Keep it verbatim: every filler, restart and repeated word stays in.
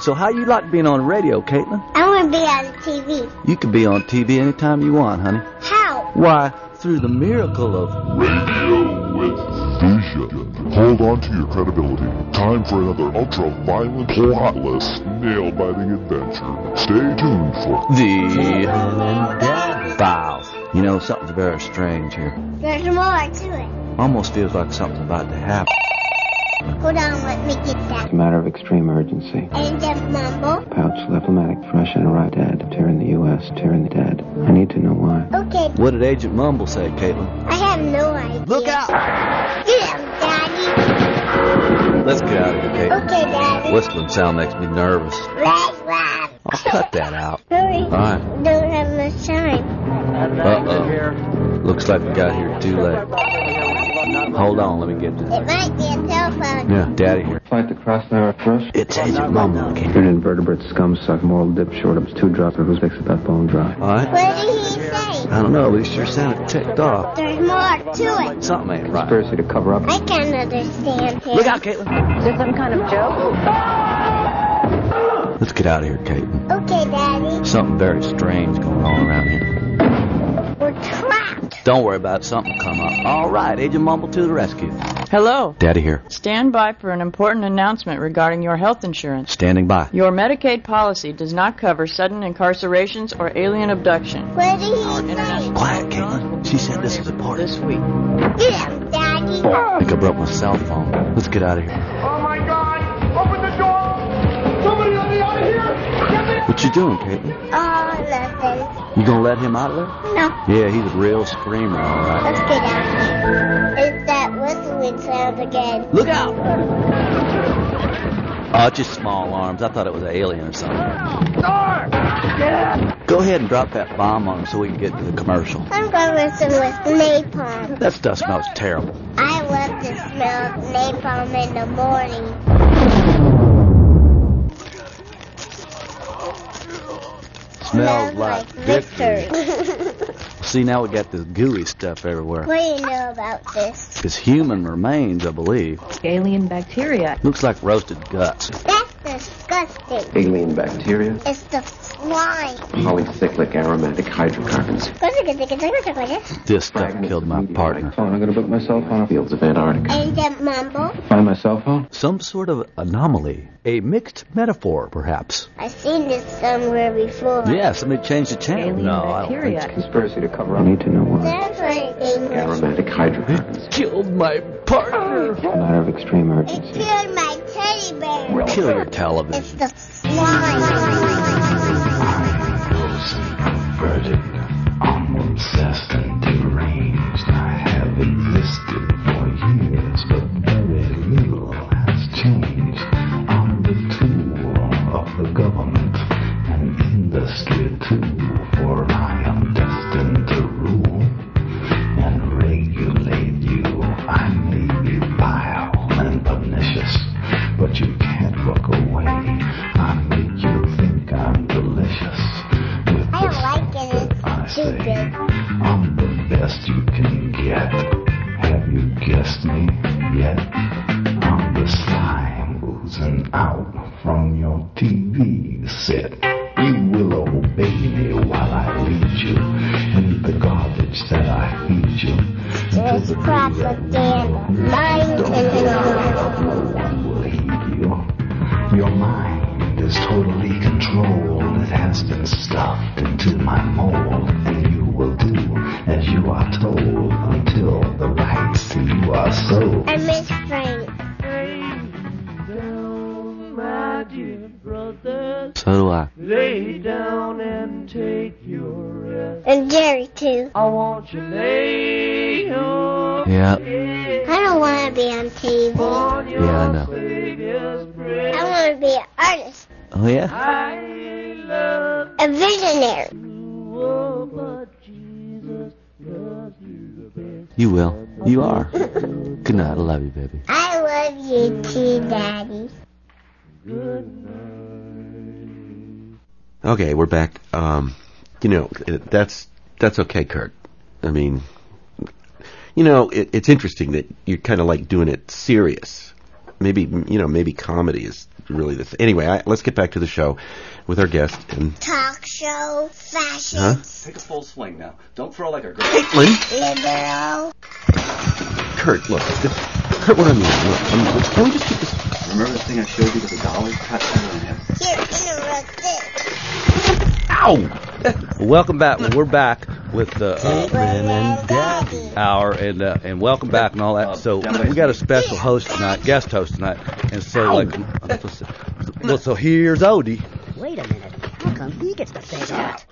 So how you like being on the radio, Caitlin? I want to be on T V. You can be on T V anytime you want, honey. How? Why, through the miracle of Radio with Vision. Hold on to your credibility. Time for another ultra-violent, plotless, nail-biting adventure. Stay tuned for the Files. You know, something's very strange here. There's more to it. Almost feels like something's about to happen. Hold on, let me get that. It's a matter of extreme urgency. Agent Mumble. Pouch Lephomatic, fresh and arrived dead. Tearing the U S, tearing the dead. I need to know why. Okay. What did Agent Mumble say, Caitlin? I have no idea. Look out! Get him, Daddy. Let's get out of here, Caitlin. Okay, Daddy. Whistling sound makes me nervous. Rap, rap. I'll cut that out. Hurry. All right. Don't have much time. Uh-oh. Looks like we got here too late. Hold on, let me get this. It might be a telephone. Yeah, Daddy here. Flight to Crossfire Rush. It's Agent Mumble again. You're an invertebrate scumsuck, moral dip short ups, two drops of who's fixed that bone dry. All right. What did he say? I don't know, but he sure sounded ticked off. There's more to it. Something ain't right. Conspiracy to cover up. I can't understand him. Look out, Caitlin. Is this some kind of joke? Let's get out of here, Caitlin. Okay, Daddy. Something very strange going on around here. We're trapped. Don't worry about it. Something will come up. All right, Agent Mumble to the rescue. Hello. Daddy here. Stand by for an important announcement regarding your health insurance. Standing by. Your Medicaid policy does not cover sudden incarcerations or alien abduction. What did he say? Quiet, Caitlin. She said this is important. This week. Get him, Daddy. I think I broke my cell phone. Let's get out of here. Oh my God! Open the door! Somebody let me out of here! Get me! What you doing, Caitlin? Oh, nothing. You gonna let him out of there? No. Yeah, he's a real screamer, all right. Let's get out of here. It's that whistling sound again. Look out! Oh, it's just small arms. I thought it was an alien or something. Go ahead and drop that bomb on him so we can get to the commercial. I'm going to listen with napalm. That stuff smells terrible. I love to smell napalm in the morning. Smells like victory. victory. See, now we got this gooey stuff everywhere. What do you know about this? It's human remains, I believe. Alien bacteria. Looks like roasted guts. That's disgusting. Alien bacteria. It's the slime. Polycyclic aromatic hydrocarbons. This stuff killed my partner. Phone. I'm going to book my cell phone. Fields of Antarctica. Agent Mumble. Find my cell phone? Some sort of anomaly. A mixed metaphor, perhaps. I've seen this somewhere before. Yeah, somebody changed the channel. Alien no, I don't bacteria. think so. Conspiracy to cover up. I need to know why. Sounds like English. Aromatic hydrocarbons. Killed my partner. It's a matter of extreme It urgency. killed my teddy bear. Kill your It's television. the slime. Converted, I'm obsessed and deranged. I have existed for years, but very little has changed. I'm the tool of the government and industry too, for I am destined to rule and regulate you. I may be vile and pernicious, but you can't look away. I make you think I'm delicious. I don't like it. It's stupid. I'm the best you can get. Have you guessed me yet? I'm the slime oozing out from your T V set. You will obey me while I lead you in the garbage that I feed you. It's propaganda. Mind control. No one will heed you. Your mind is totally controlled. It has been stuffed into my mold, and you will do as you are told until the rights to you are sold. I miss Frank. So do I. Lay down and take your rest. And Jerry, too. I want you lay your Yeah. I don't want to be on T V. on your Yeah, I know. Savior's breast. I want to be an artist. Oh, yeah? I love A visionary. you, oh, but Jesus loves you the best. You will. You are. Good night. I love you, baby. I love you too, Daddy. Good night. Okay, we're back. Um, you know, that's that's okay, Kurt. I mean, you know, it, it's interesting that you're kind of like doing it serious. maybe you know maybe comedy is really the thing. Anyway, I, let's get back to the show with our guest. And Talk show, fashion, huh? Take a full swing now. Don't throw like a girl. Caitlin. liberal. Kurt, look. This, Kurt, what I mean? Look, I mean, can we just keep this? Remember the thing I showed you with the dollar cut? Here, interrupt this. Ow! Welcome back. We're back with the uh, Caitlin and Daddy. hour, and uh, and welcome back and all that. So we got a special host tonight, guest host tonight, and so like, well, so here's Odie. Wait a minute. How come he gets to say that?